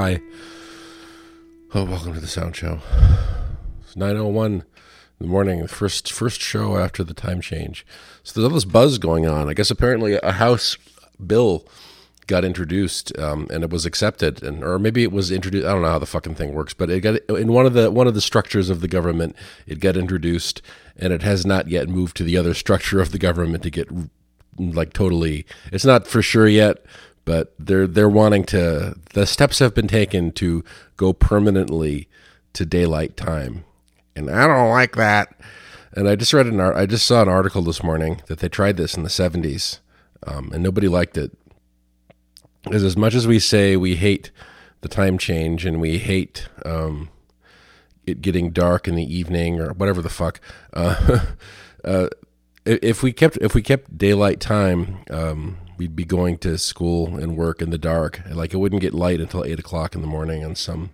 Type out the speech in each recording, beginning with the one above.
Hi. Oh, welcome to the Sound Show. It's 9:01 in the morning, the first show after the time change. So there's all this buzz going on. I guess apparently a House bill got introduced, and it was accepted, or maybe it was introduced. I don't know how the fucking thing works, but it got in one of the structures of the government. It got introduced, and it has not yet moved to the other structure of the government to get like totally. It's not for sure yet. But they're wanting to. The steps have been taken to go permanently to daylight time, and I don't like that. And I just saw an article this morning that they tried this in the 70s, and nobody liked it. Because as much as we say we hate the time change and we hate it getting dark in the evening or whatever the fuck, if we kept daylight time. We'd be going to school and work in the dark. Like, it wouldn't get light until 8 o'clock in the morning on some.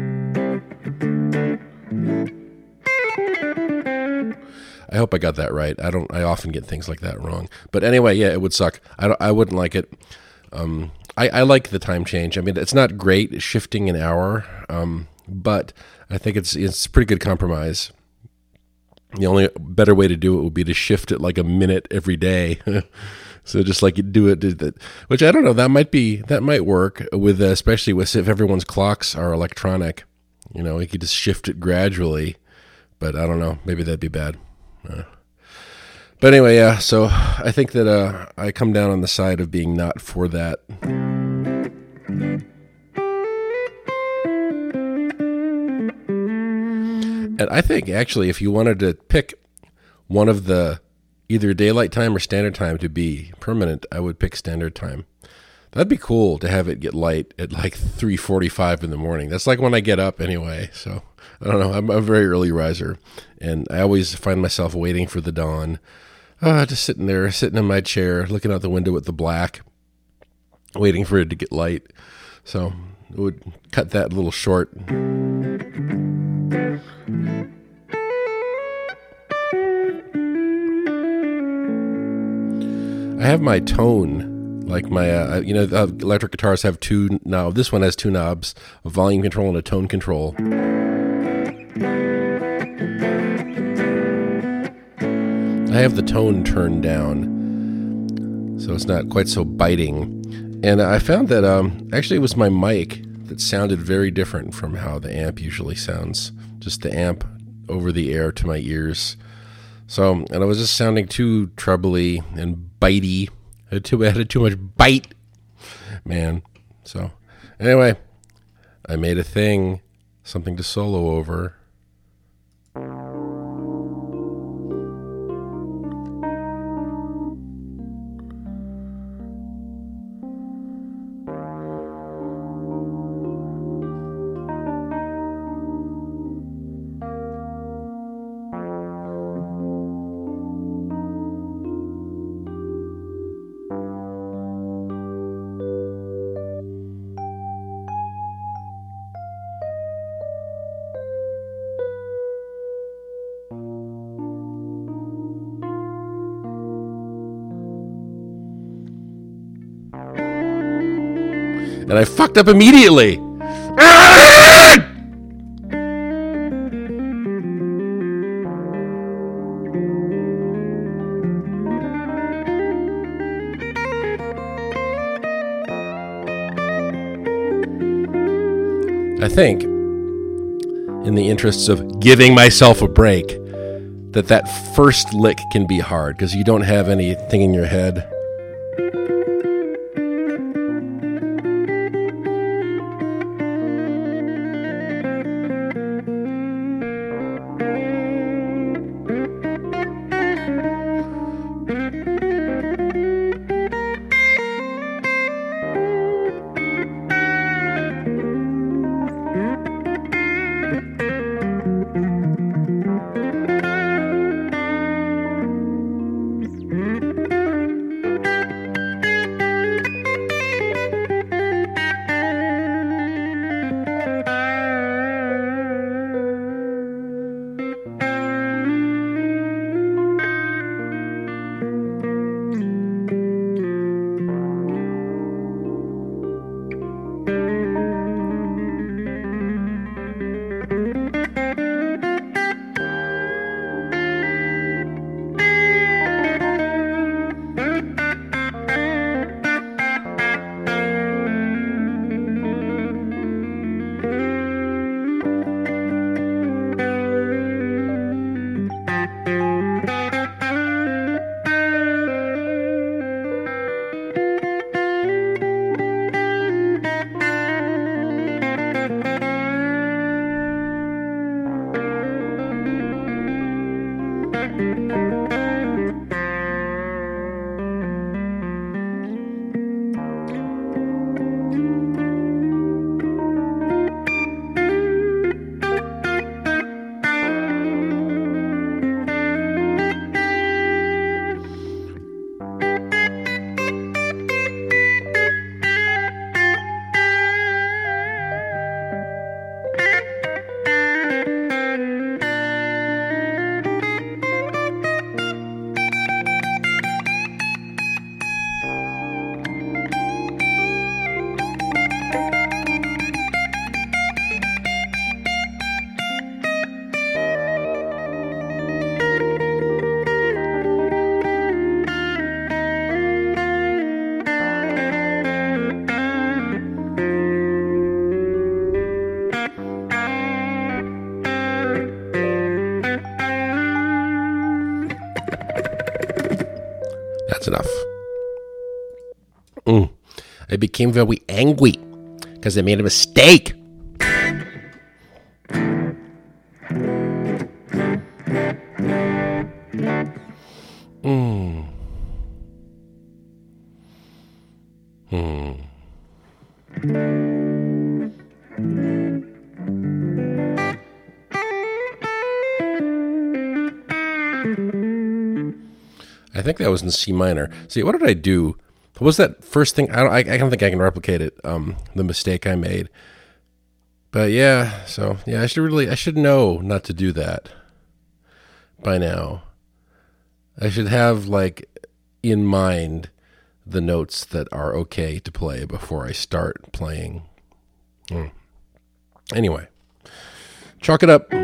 I hope I got that right. I often get things like that wrong. But anyway, yeah, it would suck. I wouldn't like it. I like the time change. I mean, it's not great shifting an hour, but I think it's a pretty good compromise. The only better way to do it would be to shift it like a minute every day. So just like you do it, which I don't know, that might work with, especially with if everyone's clocks are electronic, you could just shift it gradually, but I don't know, maybe that'd be bad. But anyway, yeah, so I think that I come down on the side of being not for that. And I think actually if you wanted to pick one of the either daylight time or standard time to be permanent, I would pick standard time. That'd be cool to have it get light at like 3:45 in the morning. That's like when I get up anyway. So I don't know. I'm a very early riser, and I always find myself waiting for the dawn. Just sitting in my chair, looking out the window at the black, waiting for it to get light. So it would cut that a little short. I have my tone, like my, electric guitars have two knobs. This one has two knobs, a volume control and a tone control. I have the tone turned down, so it's not quite so biting. And I found that actually it was my mic that sounded very different from how the amp usually sounds. Just the amp over the air to my ears. So, and I was just sounding too trebly and bitey. I had too much bite, man. So, anyway, I made a thing, something to solo over. And I fucked up immediately. I think, in the interests of giving myself a break, that first lick can be hard because you don't have anything in your head. That's enough. I became very angry because I made a mistake. I think that was in C minor. See, what did I do? What was that first thing? I don't think I can replicate it. The mistake I made. But yeah, so yeah, I should know not to do that by now. I should have like in mind the notes that are okay to play before I start playing. Anyway, chalk it up.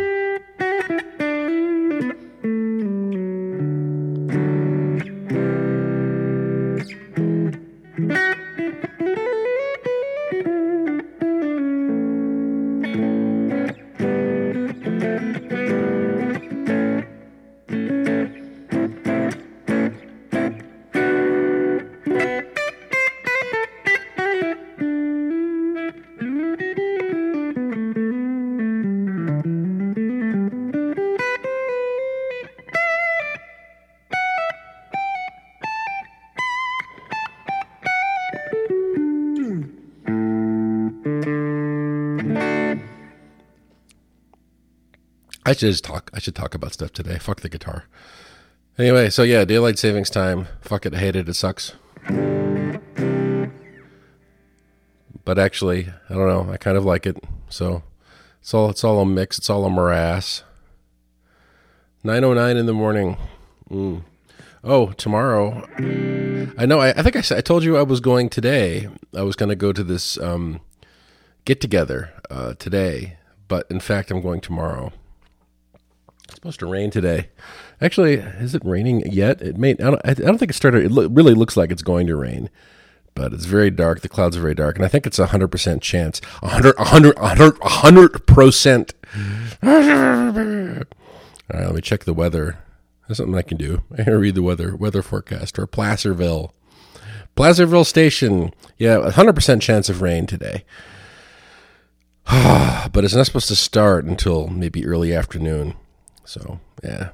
I should talk about stuff today. Fuck the guitar. Anyway, so yeah, daylight savings time. Fuck it, I hate it. It sucks. But actually, I don't know. I kind of like it. So it's all a mix. It's all a morass. 9:09 in the morning. Oh, tomorrow. I know. I think I told you I was going today. I was going to go to this get together today, but in fact, I'm going tomorrow. It's supposed to rain today. Actually, is it raining yet? It may. I don't think it started. It really looks like it's going to rain, but it's very dark. The clouds are very dark, and I think it's 100% chance. 100%. All right, let me check the weather. There's something I can do. I can read the weather forecast for Placerville Station. Yeah, 100% chance of rain today. But it's not supposed to start until maybe early afternoon. So, yeah.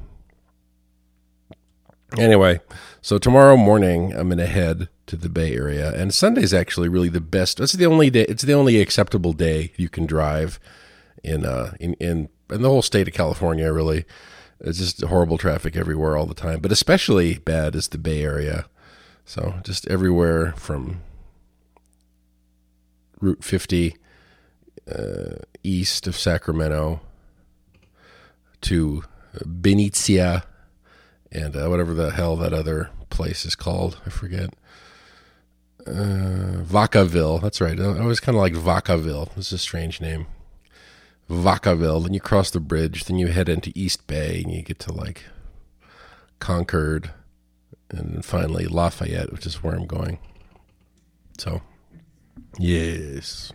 Anyway, so tomorrow morning I'm going to head to the Bay Area, and Sunday's actually really the best. It's the only day. It's the only acceptable day you can drive in the whole state of California. Really, it's just horrible traffic everywhere all the time. But especially bad is the Bay Area. So just everywhere from Route 50 east of Sacramento to Benicia and whatever the hell that other place is called. I forget. Vacaville. That's right. I always kind of like Vacaville. It's a strange name. Vacaville. Then you cross the bridge. Then you head into East Bay and you get to like Concord. And then finally Lafayette, which is where I'm going. So, yes.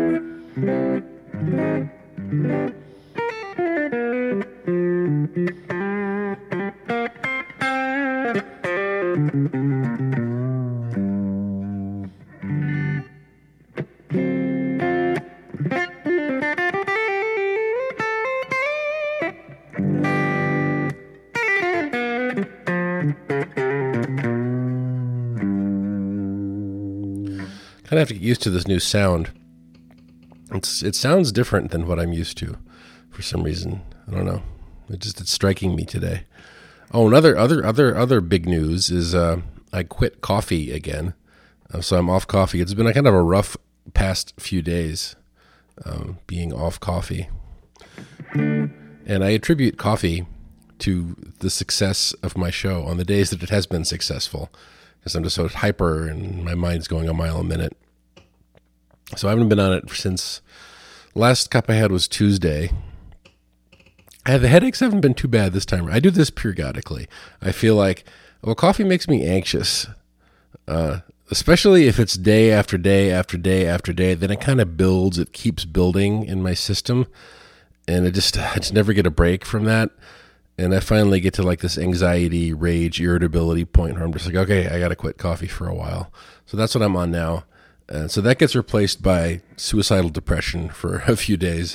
Kind of have to get used to this new sound. It sounds different than what I'm used to for some reason. I don't know. It's striking me today. Oh, other big news is I quit coffee again. So I'm off coffee. It's been a kind of a rough past few days being off coffee. And I attribute coffee to the success of my show on the days that it has been successful. Because I'm just so hyper and my mind's going a mile a minute. So I haven't been on it since last cup I had was Tuesday. The headaches haven't been too bad this time. I do this periodically. I feel like, well, coffee makes me anxious, especially if it's day after day after day after day. Then it kind of builds. It keeps building in my system, and I just never get a break from that. And I finally get to like this anxiety, rage, irritability point where I'm just like, okay, I got to quit coffee for a while. So that's what I'm on now. And so that gets replaced by suicidal depression for a few days.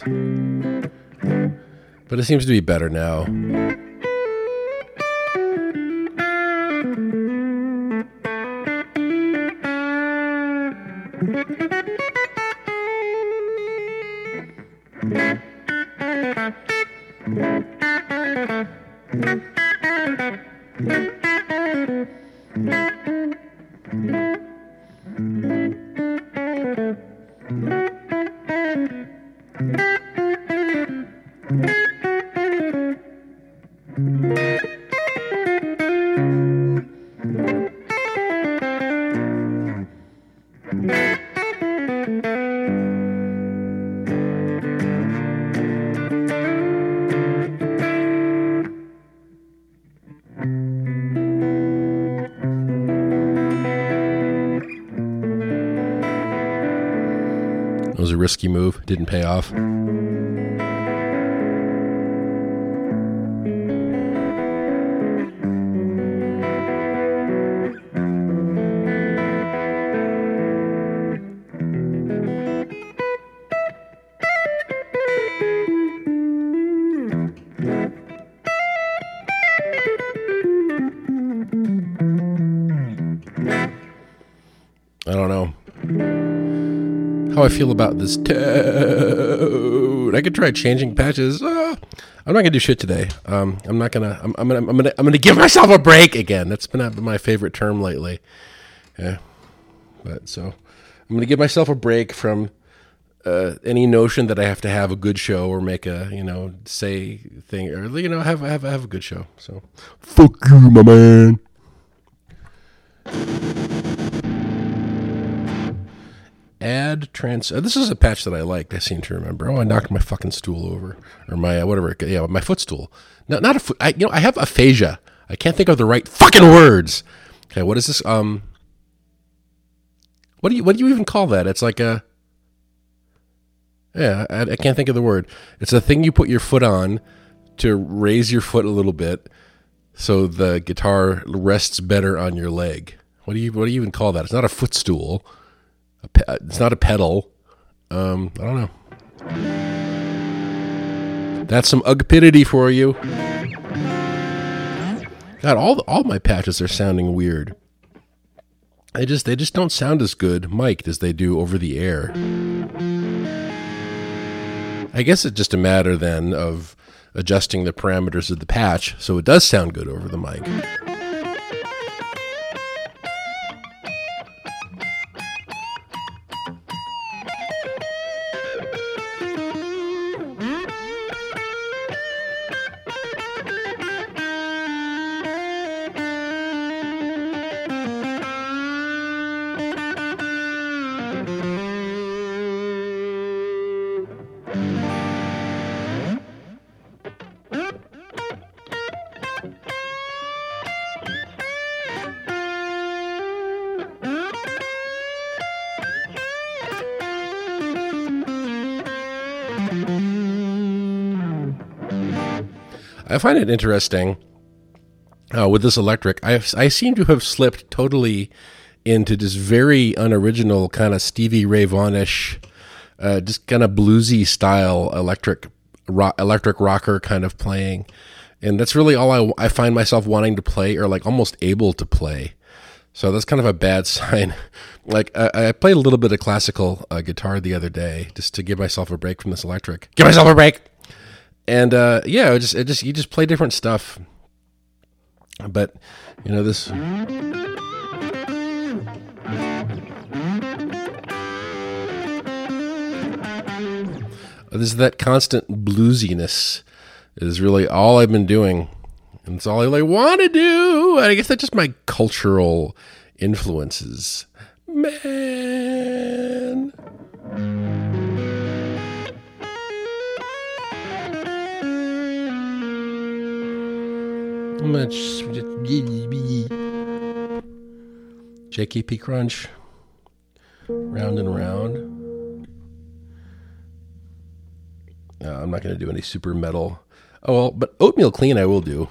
But it seems to be better now. It was a risky move. Didn't pay off. I don't know how I feel about this toad. I could try changing patches. I'm not gonna do shit today. I'm gonna give myself a break again. That's been my favorite term lately. Yeah, but so I'm gonna give myself a break from any notion that I have to have a good show or make a say thing or have a good show. So fuck you, my man. This is a patch that I liked. I seem to remember. Oh, I knocked my fucking stool over, or my whatever. Yeah, my footstool. No, not a foot. I have aphasia. I can't think of the right fucking words. Okay, what is this? What do you even call that? It's like a. Yeah, I can't think of the word. It's a thing you put your foot on to raise your foot a little bit, so the guitar rests better on your leg. What do you even call that? It's not a footstool. It's not a pedal. I don't know. That's some ugpidity for you. God, all my patches are sounding weird. They just don't sound as good mic'd as they do over the air. I guess it's just a matter then of adjusting the parameters of the patch so it does sound good over the mic. I find it interesting with this electric. I seem to have slipped totally into this very unoriginal kind of Stevie Ray Vaughan-ish, just kind of bluesy style electric rocker kind of playing. And that's really all I find myself wanting to play or like almost able to play. So that's kind of a bad sign. Like I played a little bit of classical guitar the other day just to give myself a break from this electric. Give myself a break. And you just play different stuff. But this. That constant bluesiness is really all I've been doing. And it's all I really want to do. I guess that's just my cultural influences. Man. Much JKP Crunch. Round and round. I'm not going to do any super metal. Oh, well, but oatmeal clean I will do.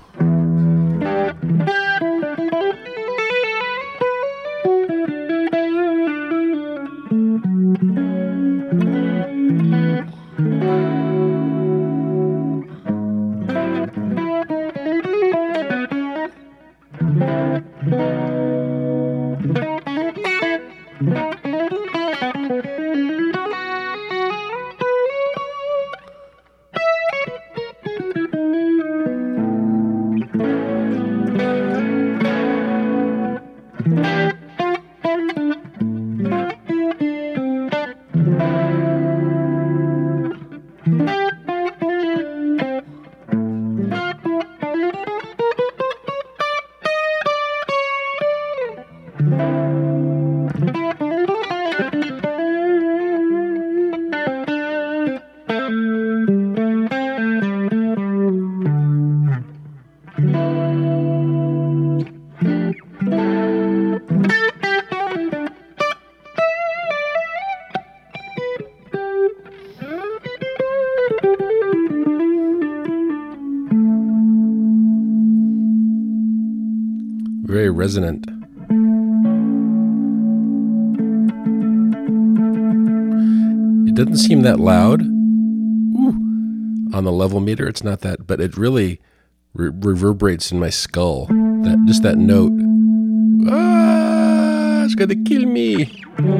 Very resonant. It doesn't seem that loud. Ooh. On the level meter, it's not that, but it really reverberates in my skull. Just that note. Ah, it's gonna kill me.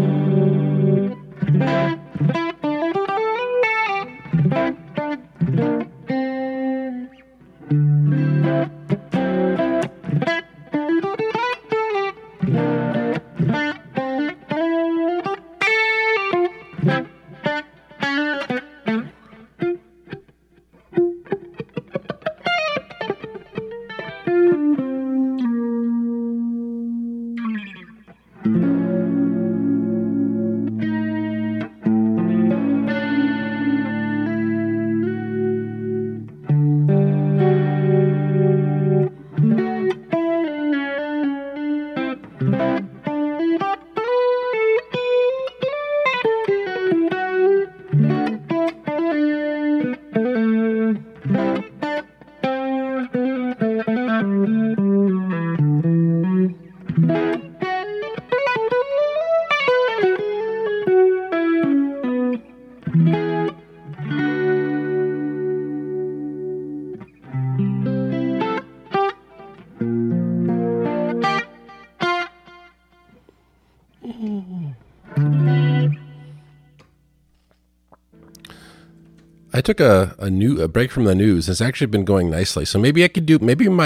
I took a break from the news. It's actually been going nicely. So maybe I could do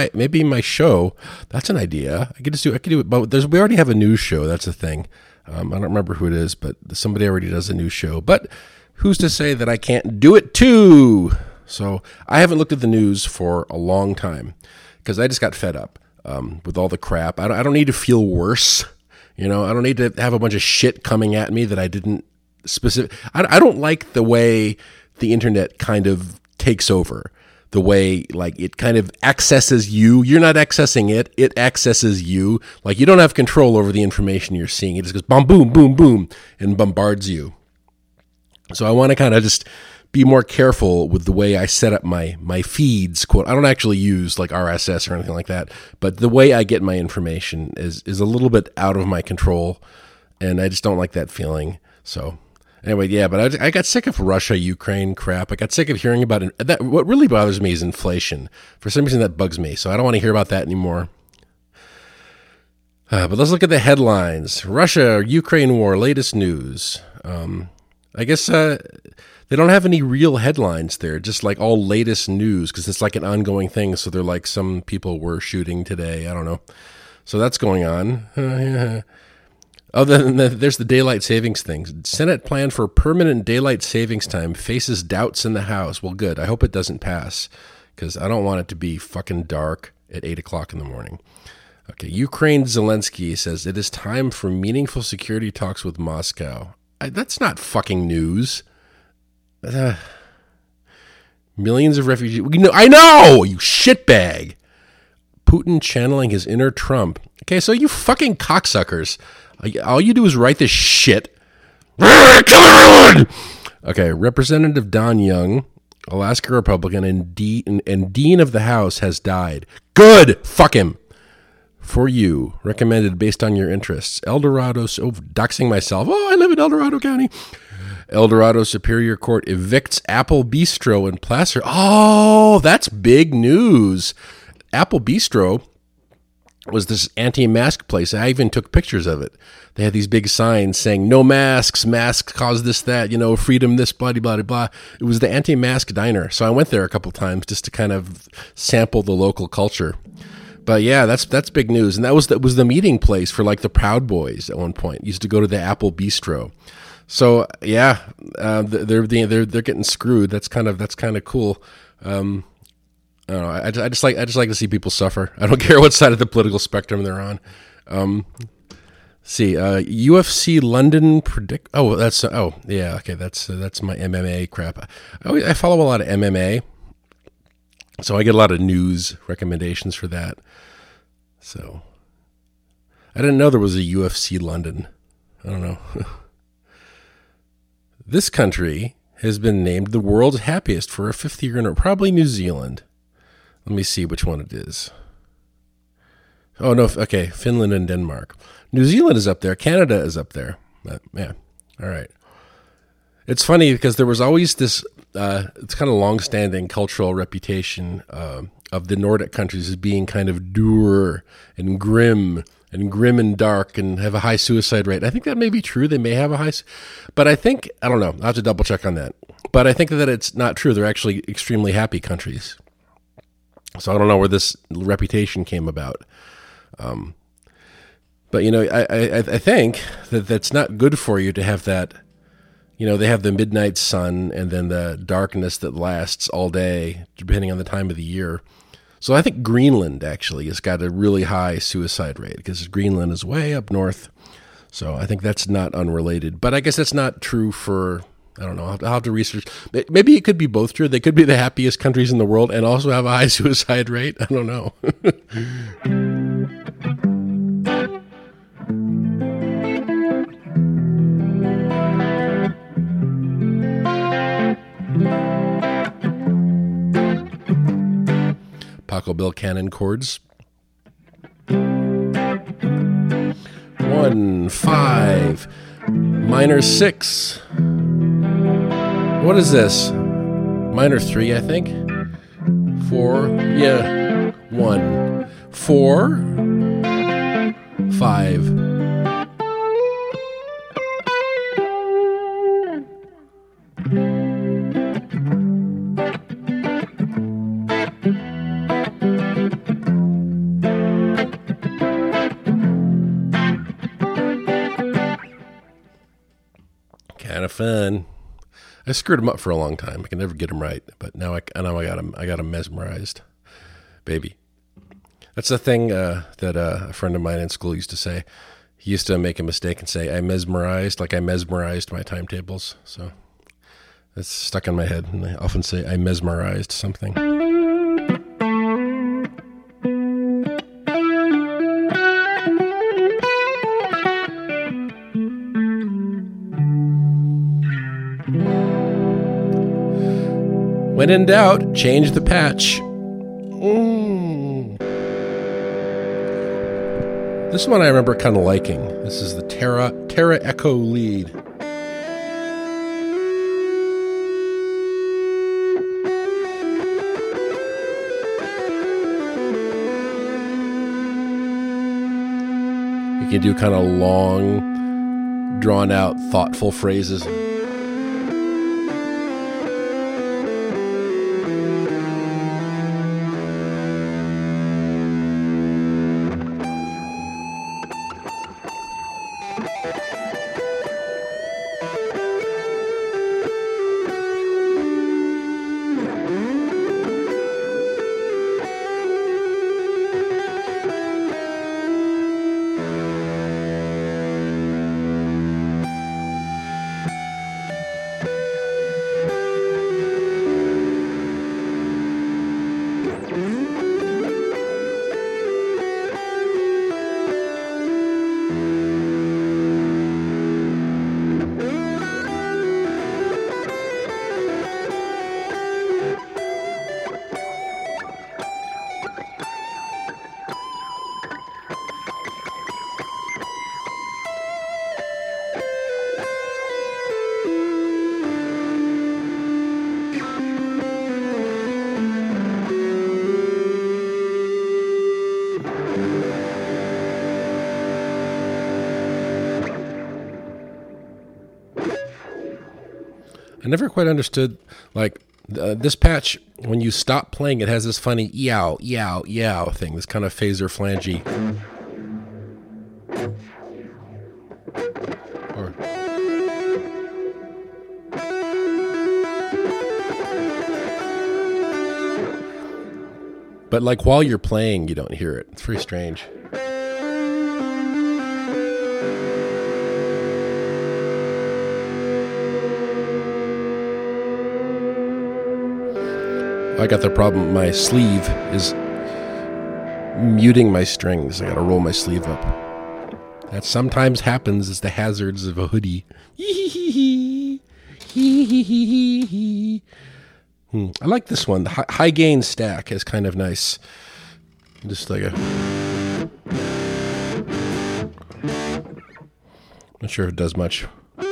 my show. That's an idea. I could do it. But we already have a news show. That's the thing. I don't remember who it is, but somebody already does a news show. But who's to say that I can't do it too? So I haven't looked at the news for a long time because I just got fed up with all the crap. I don't need to feel worse. I don't need to have a bunch of shit coming at me that I didn't specific. I don't like the way the internet kind of takes over, the way like it kind of accesses you. You're not accessing it. It accesses you. Like you don't have control over the information you're seeing. It just goes boom, boom, boom, boom, and bombards you. So I want to kind of just be more careful with the way I set up my feeds. Quote, I don't actually use like RSS or anything like that, but the way I get my information is a little bit out of my control, and I just don't like that feeling. So anyway, yeah, but I got sick of Russia-Ukraine crap. I got sick of hearing about it. What really bothers me is inflation. For some reason, that bugs me, so I don't want to hear about that anymore. But let's look at the headlines. Russia-Ukraine war, latest news. I guess they don't have any real headlines there, just like all latest news, because it's like an ongoing thing. So they're like, some people were shooting today. I don't know. So that's going on. Other than that, there's the daylight savings thing. Senate plan for permanent daylight savings time faces doubts in the House. Well, good. I hope it doesn't pass because I don't want it to be fucking dark at 8 o'clock in the morning. Okay, Ukraine Zelensky says it is time for meaningful security talks with Moscow. That's not fucking news. Millions of refugees. I know, you shitbag. Putin channeling his inner Trump. Okay, so you fucking cocksuckers. All you do is write this shit. Kill everyone! Okay, Representative Don Young Alaska Republican and Dean of the House has died. Good! Fuck him! For you, recommended based on your interests. Doxing myself. Oh, I live in El Dorado County. El Dorado Superior Court evicts Apple Bistro in Placer. Oh, that's big news. Apple Bistro was this anti-mask place. I even took pictures of it. They had these big signs saying, no masks, masks cause this, that, freedom, this, blah, blah, blah. It was the anti-mask diner. So I went there a couple times just to kind of sample the local culture. But yeah, that's big news. And that was the meeting place for like the Proud Boys at one point. Used to go to the Apple Bistro. So yeah, they're getting screwed. That's kind of cool. I don't know. I just like to see people suffer. I don't care what side of the political spectrum they're on. UFC London predict. Oh, that's yeah. Okay, that's my MMA crap. I follow a lot of MMA, so I get a lot of news recommendations for that. So I didn't know there was a UFC London. I don't know. This country has been named the world's happiest for a fifth year in a row. Probably New Zealand. Let me see which one it is. Oh, no. Okay. Finland and Denmark. New Zealand is up there. Canada is up there. Yeah. All right. It's funny because there was always this, it's kind of long-standing cultural reputation of the Nordic countries as being kind of dour and grim and dark and have a high suicide rate. I think that may be true. They may have a high, but I don't know. I'll have to double check on that. But I think that it's not true. They're actually extremely happy countries. So I don't know where this reputation came about. But, I think that that's not good for you to have that, they have the midnight sun and then the darkness that lasts all day, depending on the time of the year. So I think Greenland actually has got a really high suicide rate because Greenland is way up north. So I think that's not unrelated. But I guess that's not true for, I don't know, I'll have to research. Maybe it could be both true. They could be the happiest countries in the world and also have a high suicide rate. I don't know. Paco Bill Cannon chords. 1, 5, minor 6. What is this? Minor 3, I think. 4, yeah. 1, 4, 5. Kind of fun. I screwed him up for a long time. I can never get him right, but now I got him mesmerized, baby. That's the thing that a friend of mine in school used to say. He used to make a mistake and say, "I mesmerized," like I mesmerized my timetables. So that's stuck in my head, and I often say, "I mesmerized something." When in doubt, change the patch. This one I remember kind of liking. This is the Terra Echo lead. You can do kind of long, drawn out, thoughtful phrases. I never quite understood, like, this patch, when you stop playing, it has this funny yow, yow, yow thing, this kind of phaser flangey. But like while you're playing, you don't hear it. It's very strange. I got the problem. My sleeve is muting my strings. I got to roll my sleeve up. That sometimes happens. It's the hazards of a hoodie. I like this one. The high gain stack is kind of nice. Just like a... Not sure if it does much.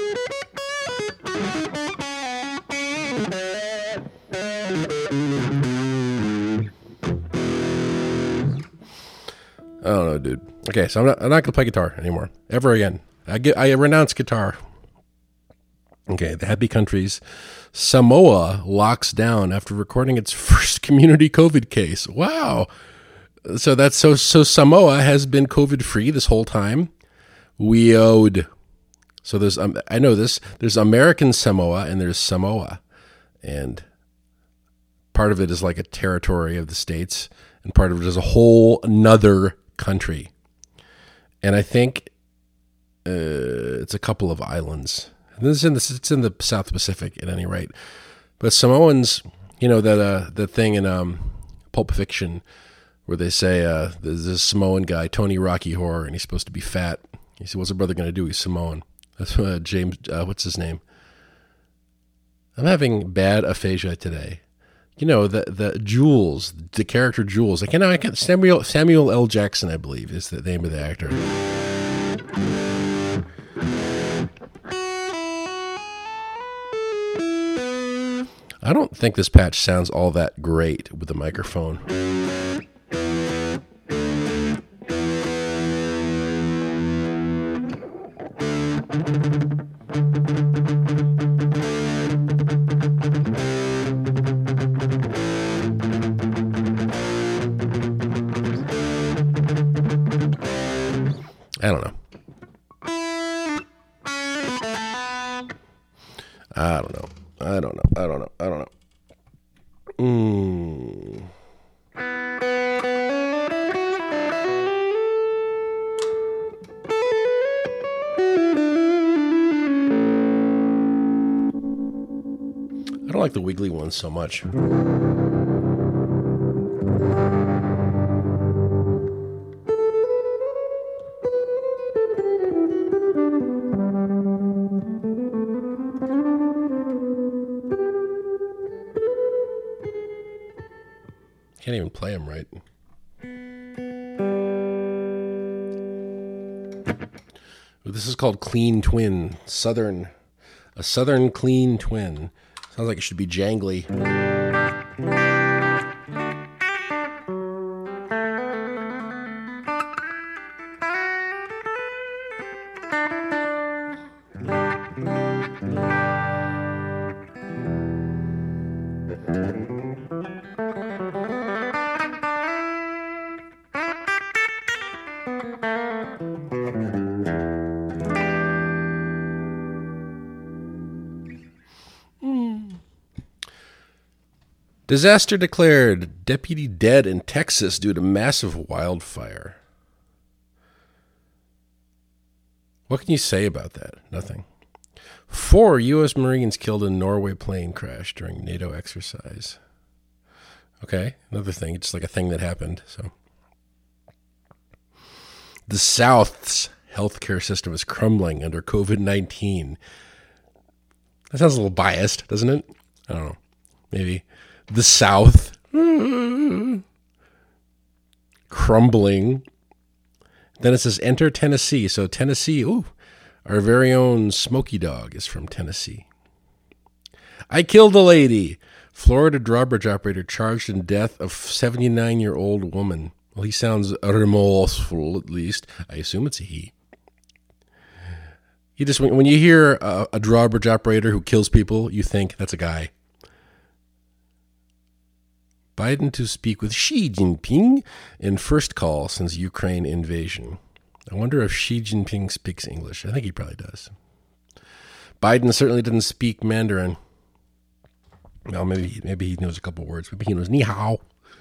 I don't know, dude. Okay, so I'm not going to play guitar anymore. Ever again. I renounce guitar. Okay, the happy countries. Samoa locks down after recording its first community COVID case. Wow. So that's so Samoa has been COVID free this whole time. Weird. So there's I know this. There's American Samoa and there's Samoa. And part of it is like a territory of the States, and part of it is a whole another country. And I think it's a couple of islands. It's in the South Pacific at any rate. But Samoans, you know, that thing in Pulp Fiction where they say there's this Samoan guy, Tony Rocky Horror, and he's supposed to be fat. He said, what's a brother going to do? He's Samoan. That's James, what's his name? I'm having bad aphasia today. You know, the Jules, the character Jules. Like, you know, I can't, Samuel L. Jackson, I believe, is the name of the actor. I don't think this patch sounds all that great with the microphone. I don't know. I don't like the wiggly ones so much. Can't even play them right. This is called Clean Twin. A Southern Clean Twin. Sounds like it should be jangly. Disaster declared. Deputy dead in Texas due to massive wildfire. What can you say about that? Nothing. 4 U.S. Marines killed in Norway plane crash during NATO exercise. Okay, another thing. It's like a thing that happened. So, the South's healthcare system is crumbling under COVID-19. That sounds a little biased, doesn't it? I don't know. Maybe. The South crumbling. Then it says enter Tennessee. So Tennessee, our very own Smokey Dog is from Tennessee. I killed a lady. Florida drawbridge operator charged in death of 79-year-old woman. Well, he sounds remorseful, at least. I assume it's a he. You just when you hear a drawbridge operator who kills people, you think that's a guy. Biden to speak with Xi Jinping in first call since Ukraine invasion. I wonder if Xi Jinping speaks English. I think he probably does. Biden certainly didn't speak Mandarin. Well, maybe he knows a couple words. Maybe he knows ni hao.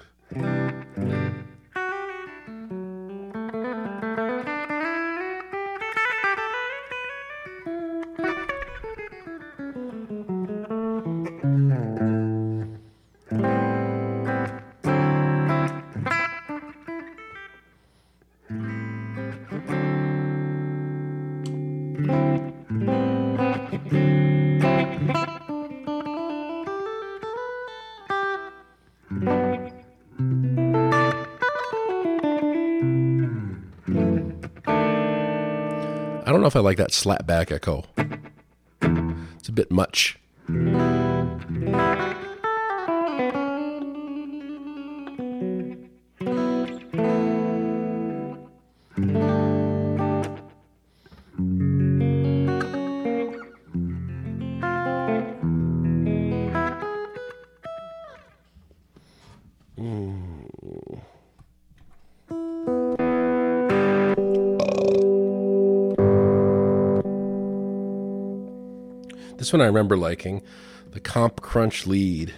I don't know if I like that slap back echo. It's a bit much. This one I remember liking, the Comp Crunch lead.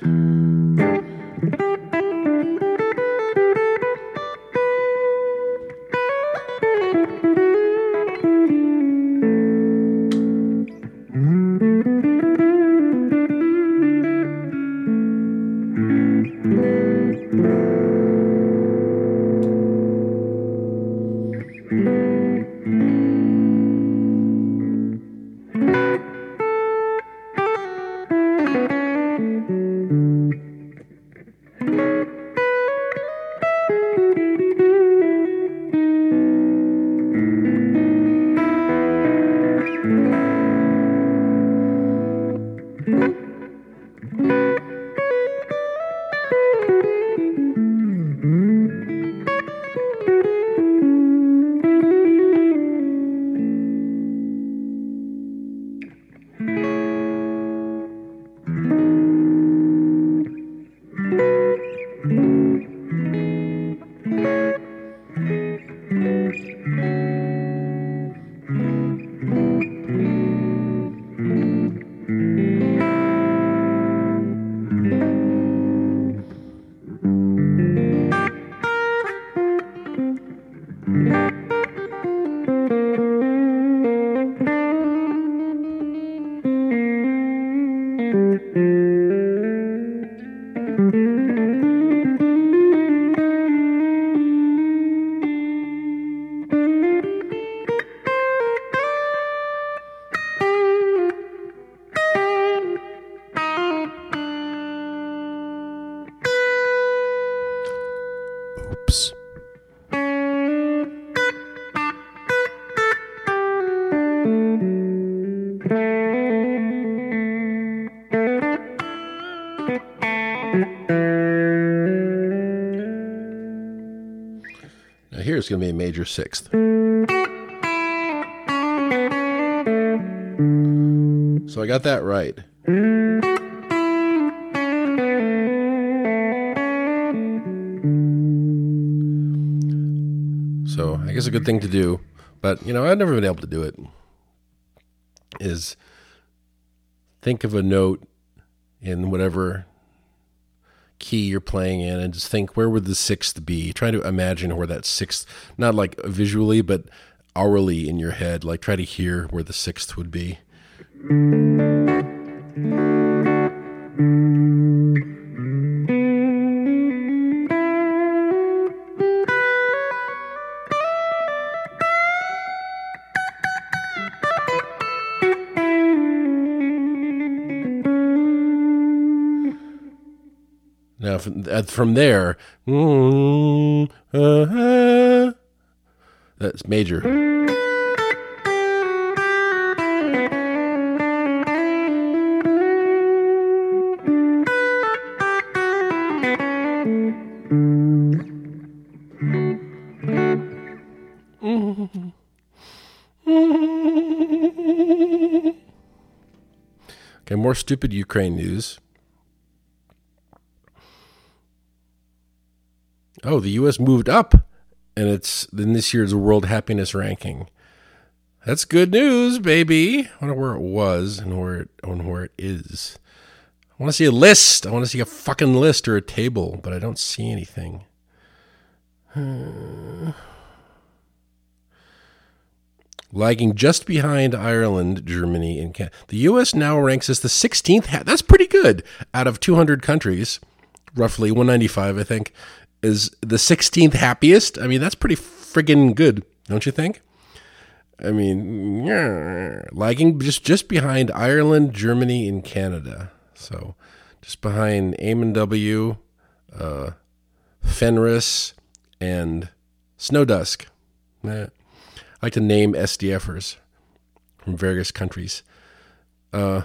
Oops. Now here's going to be a major sixth. So I got that right. So I guess a good thing to do, but I've never been able to do it, is think of a note in whatever key you're playing in and just think, where would the sixth be? Try to imagine where that sixth, not like visually, but aurally in your head, like try to hear where the sixth would be. Now, from there, that's major. Okay, more stupid Ukraine news. Oh, the U.S. moved up, and it's in this year's World Happiness Ranking. That's good news, baby. I wonder where it was and where it is. I want to see a list. I want to see a fucking list or a table, but I don't see anything. Lagging just behind Ireland, Germany, and Canada. The U.S. now ranks as the 16th. That's pretty good. Out of 200 countries, roughly 195, I think, is the 16th happiest. I mean, that's pretty friggin' good, don't you think? I mean, yeah, lagging just behind Ireland, Germany, and Canada. So just behind Eamon W., Fenris, and Snowdusk. I like to name SDFers from various countries. Yeah.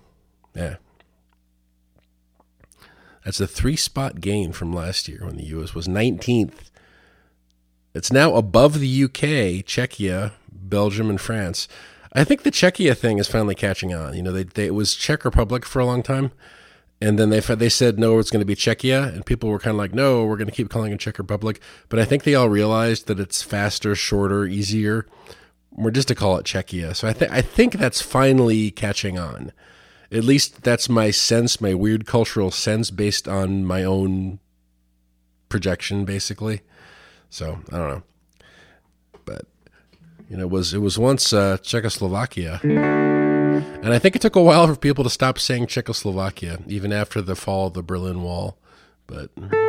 That's a 3-spot gain from last year when the U.S. was 19th. It's now above the UK, Czechia, Belgium, and France. I think the Czechia thing is finally catching on. You know, it was Czech Republic for a long time, and then they said no, it's going to be Czechia, and people were kind of like, no, we're going to keep calling it Czech Republic. But I think they all realized that it's faster, shorter, easier. We're just to call it Czechia. So I think that's finally catching on. At least that's my sense, my weird cultural sense based on my own projection, basically. So I don't know, but you know, it was once Czechoslovakia, and I think it took a while for people to stop saying Czechoslovakia, even after the fall of the Berlin Wall. But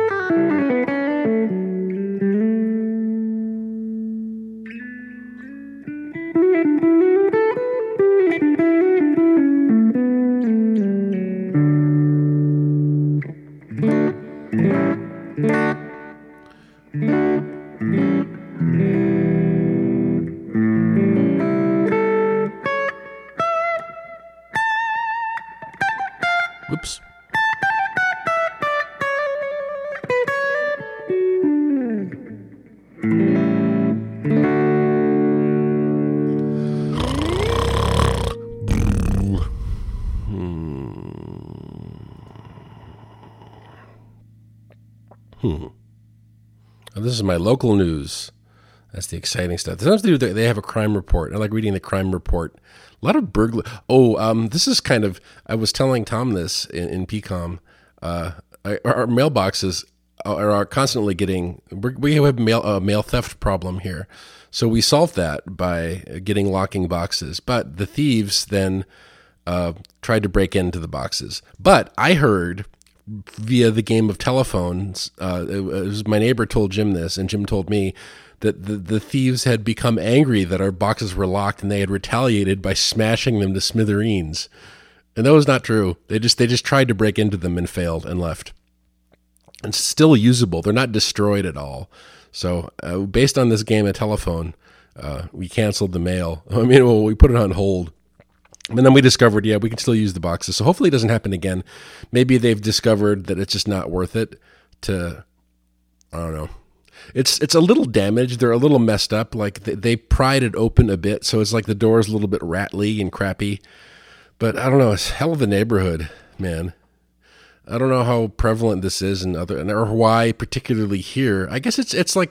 whoops. This is my local news. That's the exciting stuff. They have a crime report. I like reading the crime report. A lot of burglary. This is kind of, I was telling Tom this in PCOM. Our mailboxes are constantly getting, we have a mail theft problem here. So we solved that by getting locking boxes. But the thieves then tried to break into the boxes. But I heard via the game of telephones, my neighbor told Jim this, and Jim told me that the thieves had become angry that our boxes were locked, and they had retaliated by smashing them to smithereens. And that was not true. They just tried to break into them and failed and left. And still usable. They're not destroyed at all. So based on this game of telephone, we canceled the mail. We put it on hold. And then we discovered, we can still use the boxes. So hopefully it doesn't happen again. Maybe they've discovered that it's just not worth it to, I don't know. It's a little damaged. They're a little messed up. Like they pried it open a bit. So it's like the door's a little bit rattly and crappy. But I don't know. It's hell of a neighborhood, man. I don't know how prevalent this is or why particularly here. I guess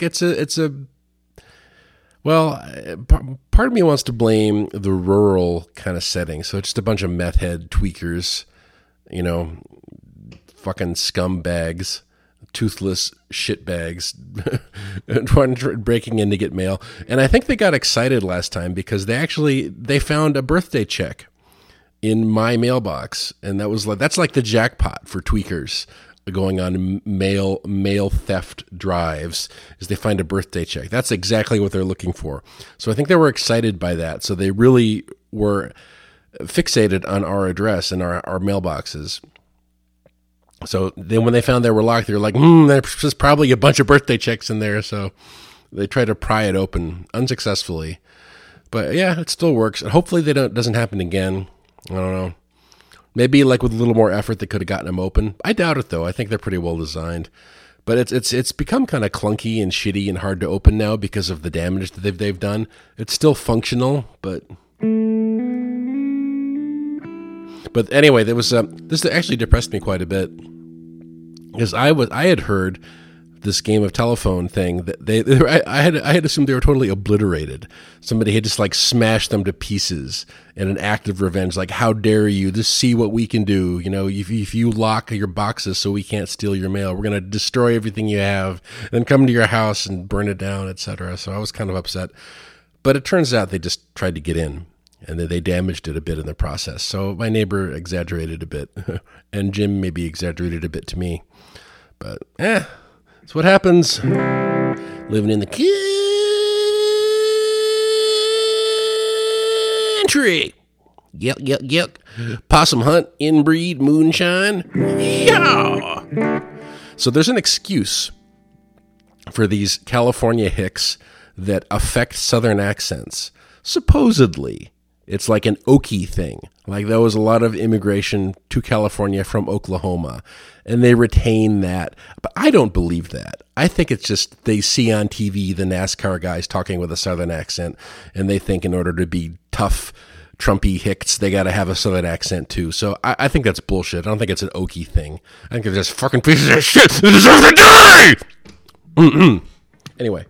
part of me wants to blame the rural kind of setting. So it's just a bunch of meth head tweakers, fucking scumbags, toothless shitbags, breaking in to get mail. And I think they got excited last time because they found a birthday check in my mailbox. And that's like the jackpot for tweakers going on mail theft drives, is they find a birthday check. That's exactly what they're looking for. So I think they were excited by that. So they really were fixated on our address and our mailboxes. So then when they found they were locked, they were like, there's probably a bunch of birthday checks in there. So they tried to pry it open unsuccessfully. But yeah, it still works. And hopefully it doesn't happen again. I don't know. Maybe like with a little more effort, they could have gotten them open. I doubt it, though. I think they're pretty well designed. But it's become kind of clunky and shitty and hard to open now because of the damage that they've done. It's still functional, but anyway, there was this actually depressed me quite a bit because I had heard this game of telephone thing that I had assumed they were totally obliterated. Somebody had just like smashed them to pieces in an act of revenge. Like, how dare you? Just see what we can do. You know, if you lock your boxes so we can't steal your mail, we're going to destroy everything you have and then come to your house and burn it down, etc. So I was kind of upset. But it turns out they just tried to get in and they damaged it a bit in the process. So my neighbor exaggerated a bit and Jim maybe exaggerated a bit to me. But that's what happens living in the country. Yuck. Possum hunt, inbreed, moonshine. Yeah. So there's an excuse for these California hicks that affect Southern accents. Supposedly, it's like an Okie thing. Like there was a lot of immigration to California from Oklahoma, and they retain that. But I don't believe that. I think it's just they see on TV the NASCAR guys talking with a Southern accent, and they think in order to be tough, Trumpy hicks, they got to have a Southern accent too. So I think that's bullshit. I don't think it's an Okie thing. I think they're just fucking pieces of shit that deserve to die! Anyway.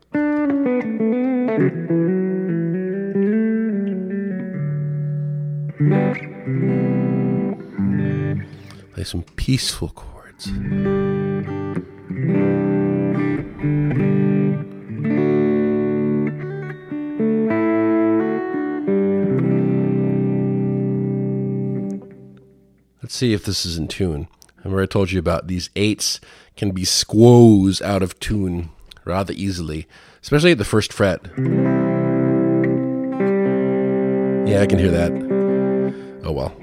Play some peaceful chords. Let's see if this is in tune. Remember I told you about these eights can be squoze out of tune rather easily, especially at the first fret. Yeah, I can hear that. Oh well.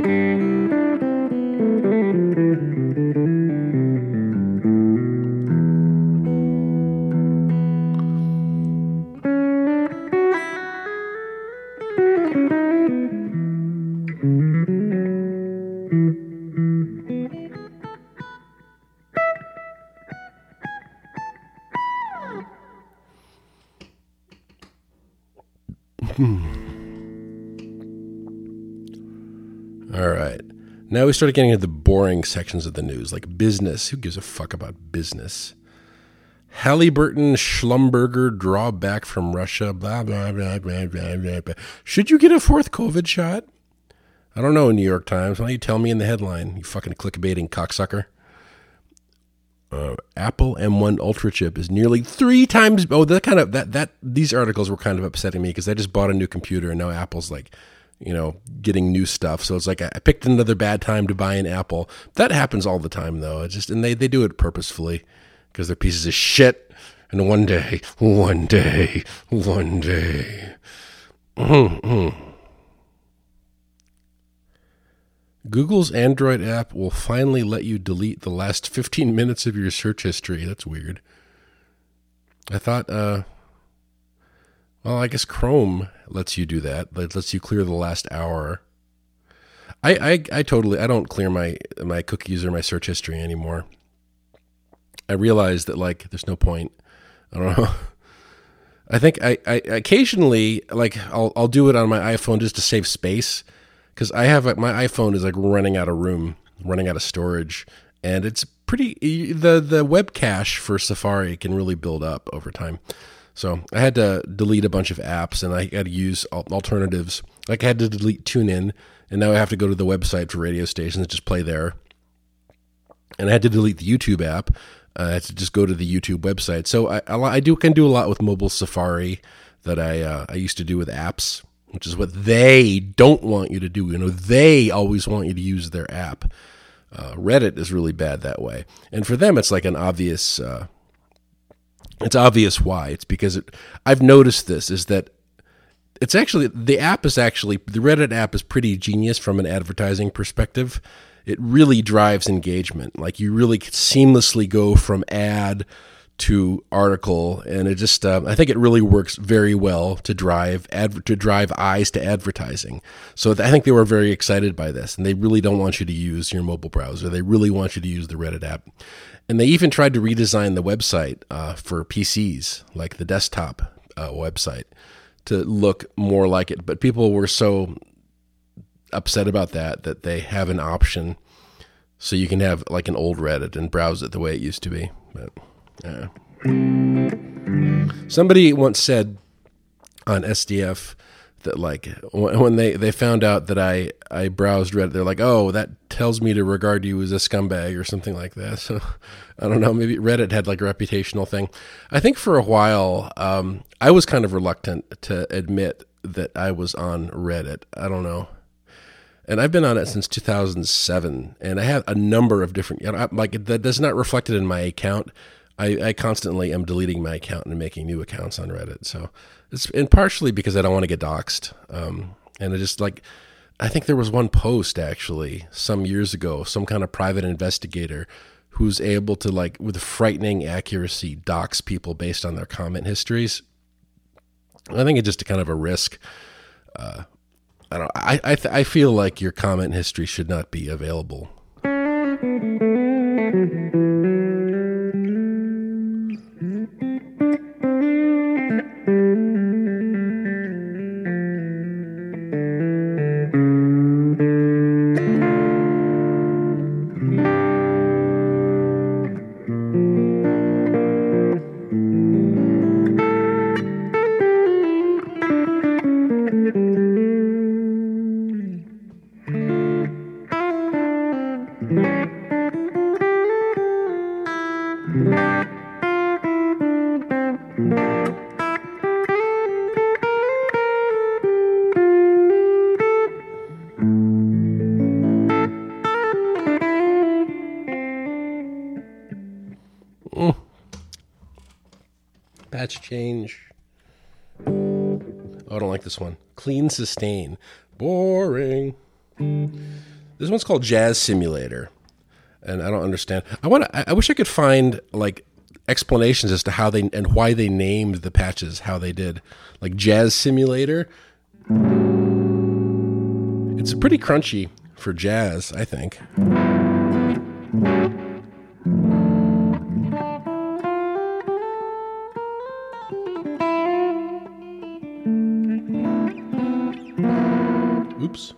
All right. Now we started getting into the boring sections of the news, like business. Who gives a fuck about business? Halliburton, Schlumberger draw back from Russia, blah, blah, blah, blah, blah, blah, blah. Should you get a fourth COVID shot? I don't know, New York Times. Why don't you tell me in the headline, you fucking clickbaiting cocksucker? Apple M1 Ultra chip is nearly 3 times. Oh, these articles were kind of upsetting me because I just bought a new computer and now Apple's like, you know, getting new stuff. So it's like I picked another bad time to buy an Apple. That happens all the time though. It's just, and they do it purposefully because they're pieces of shit. And one day. Google's Android app will finally let you delete the last 15 minutes of your search history. That's weird. I thought, well, I guess Chrome lets you do that. It lets you clear the last hour. I don't clear my cookies or my search history anymore. I realize that, like, there's no point. I don't know. I think I occasionally, like, I'll do it on my iPhone just to save space. Because I have my iPhone is like running out of room, running out of storage, and it's pretty. The web cache for Safari can really build up over time. So I had to delete a bunch of apps, and I had to use alternatives. Like I had to delete TuneIn, and now I have to go to the website for radio stations and just play there. And I had to delete the YouTube app. I had to just go to the YouTube website. So I can do a lot with mobile Safari that I used to do with apps, which is what they don't want you to do. You know, they always want you to use their app. Reddit is really bad that way. And for them, it's like an obvious, it's obvious why. It's because I've noticed this, is that it's actually, the Reddit app is pretty genius from an advertising perspective. It really drives engagement. Like you really seamlessly go from ad to article, and it just I think it really works very well to drive eyes to advertising. So I think they were very excited by this, and they really don't want you to use your mobile browser. They really want you to use the Reddit app. And they even tried to redesign the website for PCs, like the desktop website, to look more like it. But people were so upset about that they have an option so you can have like an old Reddit and browse it the way it used to be. But somebody once said on SDF that like when they found out that I browsed Reddit, they're like, oh, that tells me to regard you as a scumbag or something like that. So I don't know, maybe Reddit had like a reputational thing. I think for a while I was kind of reluctant to admit that I was on Reddit. I don't know. And I've been on it since 2007, and I have a number of different, like that's not reflected in my account. I constantly am deleting my account and making new accounts on Reddit. So it's, and partially because I don't want to get doxxed. And I just like, I think there was one post actually some years ago, some kind of private investigator who's able to like with frightening accuracy dox people based on their comment histories. I think it's just a kind of a risk. I don't know. I feel like your comment history should not be available. Patch change. Oh, I don't like this one. Clean sustain. Boring. This one's called Jazz Simulator, and I don't understand. I wish I could find like explanations as to how they and why they named the patches how they did. Like Jazz Simulator. It's pretty crunchy for jazz, I think. Oops.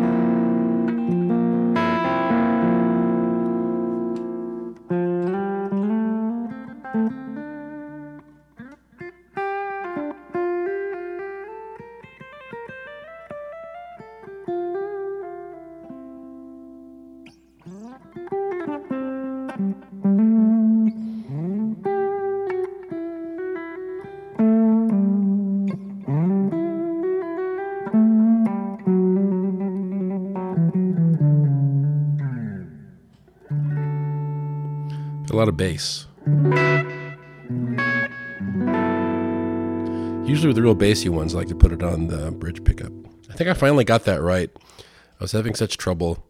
A lot of bass. Usually with the real bassy ones, I like to put it on the bridge pickup. I think I finally got that right. I was having such trouble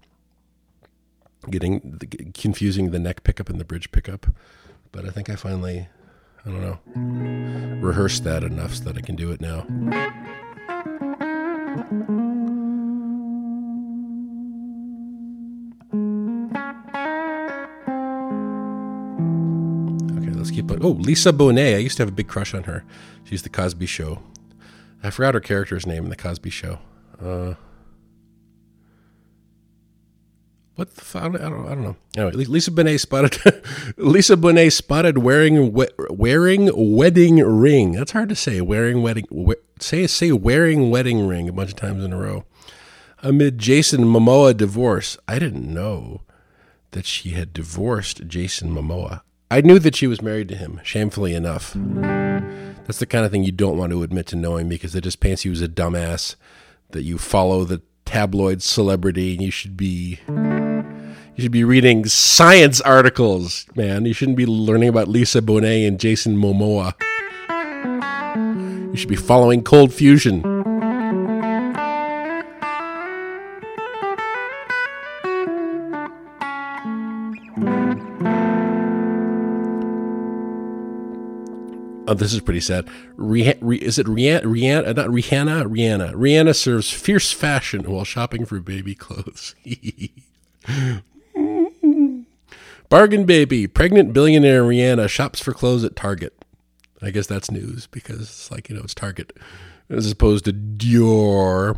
confusing the neck pickup and the bridge pickup, but I think I finally, I don't know, rehearsed that enough so that I can do it now. Oh, Lisa Bonet. I used to have a big crush on her. She's the Cosby Show. I forgot her character's name in the Cosby Show. What the fuck? I don't know. Anyway, Lisa Bonet spotted wearing wedding ring. That's hard to say. Wearing wedding ring a bunch of times in a row. Amid Jason Momoa divorce. I didn't know that she had divorced Jason Momoa. I knew that she was married to him, shamefully enough. That's the kind of thing you don't want to admit to knowing because it just paints you as a dumbass, that you follow the tabloid celebrity and you should be reading science articles, man. You shouldn't be learning about Lisa Bonet and Jason Momoa. You should be following Cold Fusion. Oh, this is pretty sad. Is it Rihanna? Not Rihanna. Rihanna serves fierce fashion while shopping for baby clothes. Bargain baby. Pregnant billionaire Rihanna shops for clothes at Target. I guess that's news because it's like, it's Target as opposed to Dior.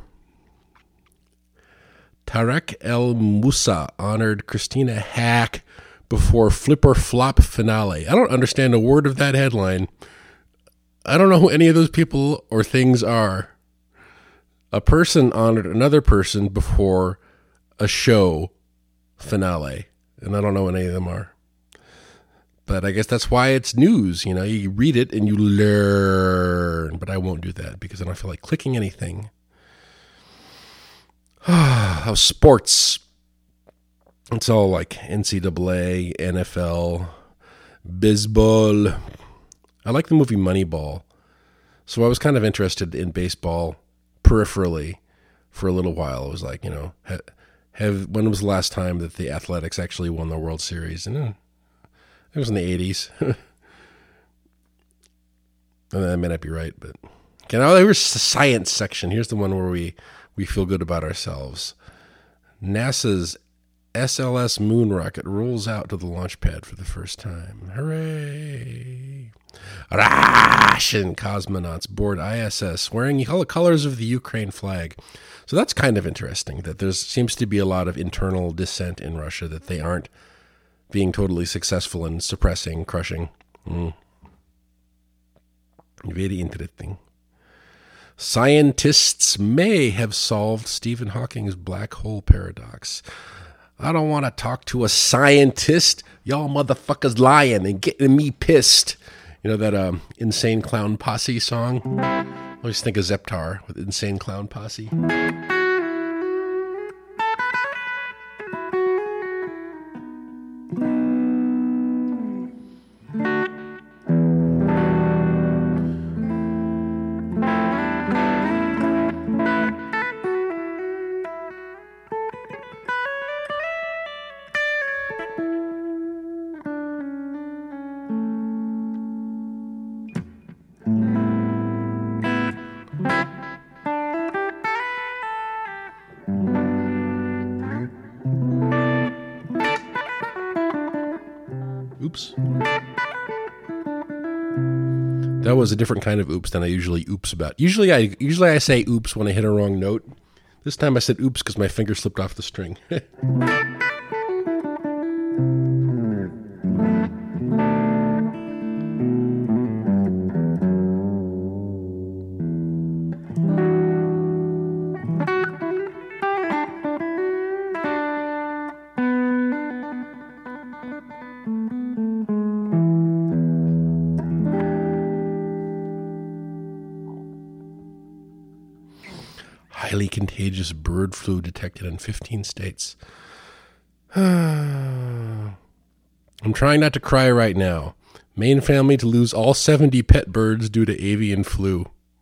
Tarek El Moussa honored Christina Hack before Flip or Flop finale. I don't understand a word of that headline. I don't know who any of those people or things are. A person honored another person before a show finale, and I don't know what any of them are. But I guess that's why it's news. You read it and you learn. But I won't do that because I don't feel like clicking anything. How sports. It's all like NCAA, NFL, baseball. I like the movie Moneyball. So I was kind of interested in baseball peripherally for a little while. It was like, when was the last time that the Athletics actually won the World Series? And it was in the 80s. And that may not be right, but here's the science section. Here's the one where we feel good about ourselves. NASA's SLS moon rocket rolls out to the launch pad for the first time. Hooray! Russian cosmonauts board ISS wearing the colors of the Ukraine flag. So that's kind of interesting that there seems to be a lot of internal dissent in Russia that they aren't being totally successful in suppressing, crushing. Very interesting. Scientists may have solved Stephen Hawking's black hole paradox. I don't want to talk to a scientist. Y'all motherfuckers lying and getting me pissed. You know that Insane Clown Posse song? I always think of Zeptar with Insane Clown Posse. Oops. That was a different kind of oops than I usually oops about. Usually I say oops when I hit a wrong note. This time I said oops because my finger slipped off the string. Highly contagious bird flu detected in 15 states. I'm trying not to cry right now. Maine family to lose all 70 pet birds due to avian flu.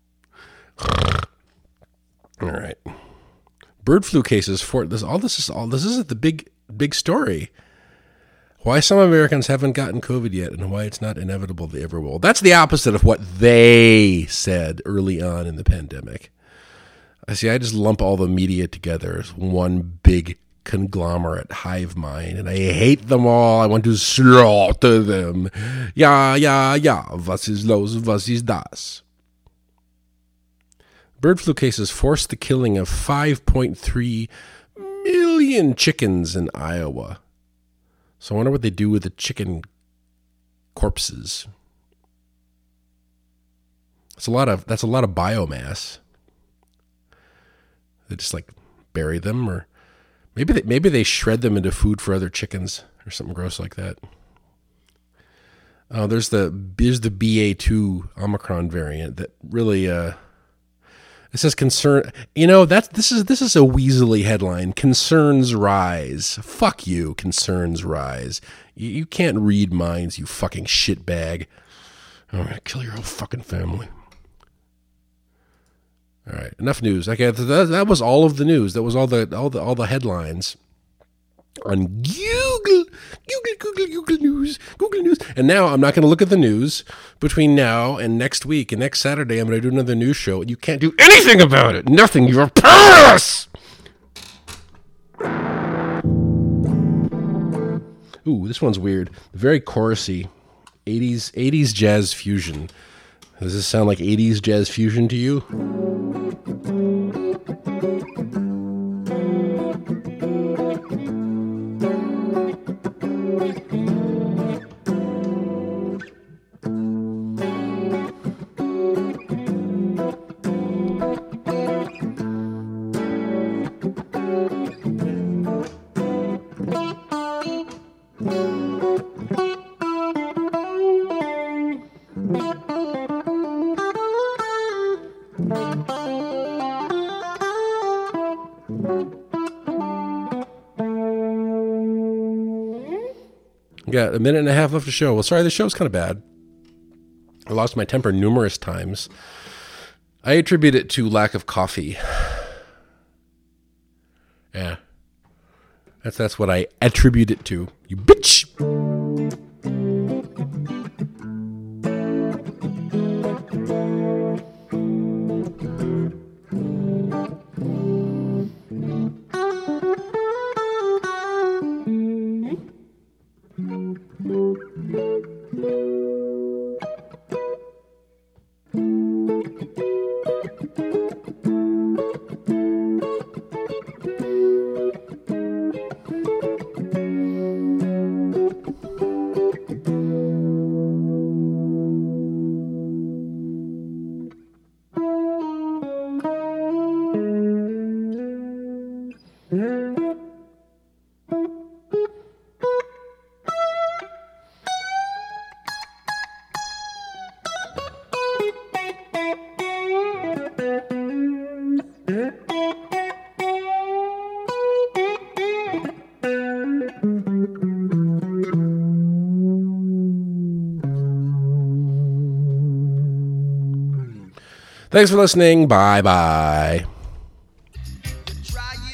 All right. Bird flu cases for this. This is the big story. Why some Americans haven't gotten COVID yet and why it's not inevitable they ever will. That's the opposite of what they said early on in the pandemic. I just lump all the media together as one big conglomerate hive mind, and I hate them all. I want to slaughter them. Ja, was ist los, was ist das? Bird flu cases forced the killing of 5.3 million chickens in Iowa. So I wonder what they do with the chicken corpses. That's a lot of biomass. They just like bury them, or maybe they shred them into food for other chickens or something gross like that. There's the BA2 Omicron variant that really it says concern. This is a Weasley headline. Concerns rise. Fuck you. Concerns rise. You can't read minds, you fucking shitbag. I'm gonna kill your whole fucking family. All right, enough news. Okay, that was all of the news. That was all the headlines on Google News. And now I'm not going to look at the news between now and next week. And next Saturday I'm going to do another news show, and you can't do anything about it. Nothing. You're powerless. Ooh, this one's weird. Very chorusy. 80s jazz fusion. Does this sound like 80s jazz fusion to you? Got a minute and a half left to show. Well, sorry, the show's kind of bad. I lost my temper numerous times. I attribute it to lack of coffee. Yeah. That's what I attribute it to. You bitch! Thanks for listening. Bye-bye.